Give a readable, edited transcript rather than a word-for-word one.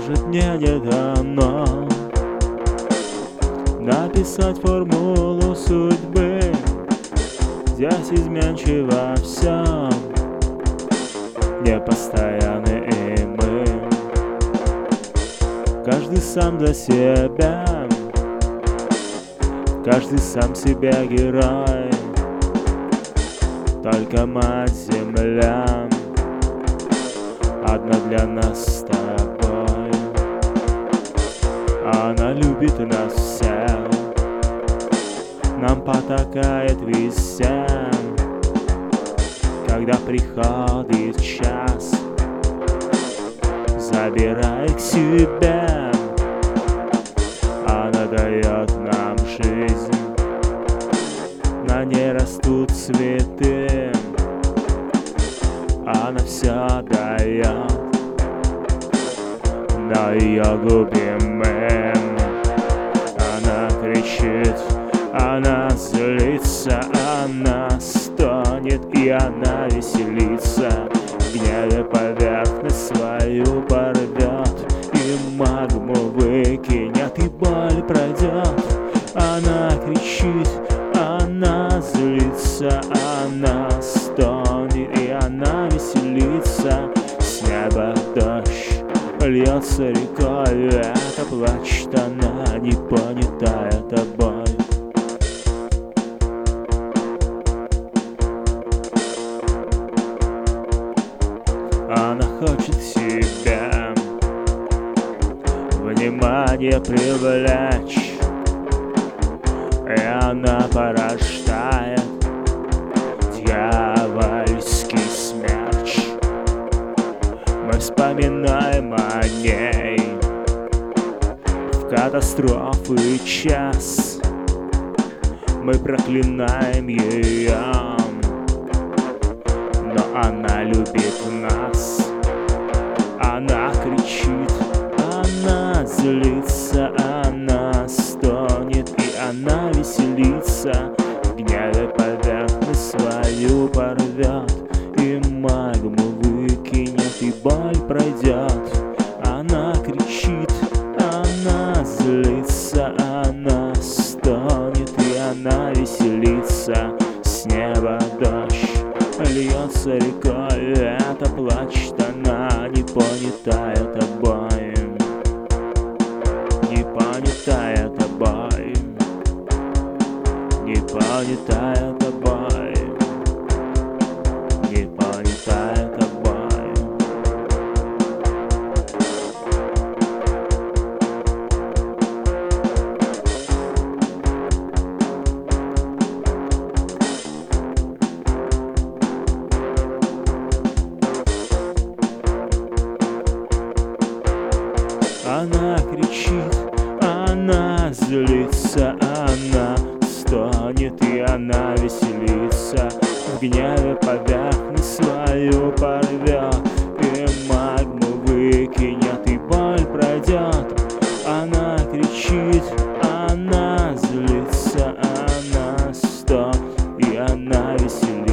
Может, мне не дано написать формулу судьбы. Здесь изменчиво все, непостоянны и мы. Каждый сам за себя, каждый сам себе герой. Только мать земля одна для нас с тобой. Она любит нас всех, нам потакает везде. Когда приходит час, забирай к себе. Она дает нам жизнь, на ней растут цветы. Она все дает, но ее губим мы. Она кричит, она злится, она стонет и она веселится. В гневе поверхность свою порвет и магму выкинет, и боль пройдет. Она кричит, она злится, она стонет и она веселится. С неба дождь льется рекой, это плачет она, не понятая тобой. Она хочет себе внимание привлечь, и она порождает дьявольский смерч. Мы вспоминаем о ней в катастрофы час. Мы проклинаем ее, но она любит нас. Она кричит, она злится, она стонет и она веселится. В гневе поверхность свою порвет и магму выкинет, и боль пройдет. Она кричит, она злится, она стонет и она веселится. С неба дождь льется рекой, это плачет она, не понятая тобой. Не понятая тобой, не понятая тобой, не понятая тобой. Она кричит, она злится, она стонет и она веселится. В гневе поверхность свою порвет и магму выкинет, и боль пройдет. Она кричит, она злится, она стонет и она веселится.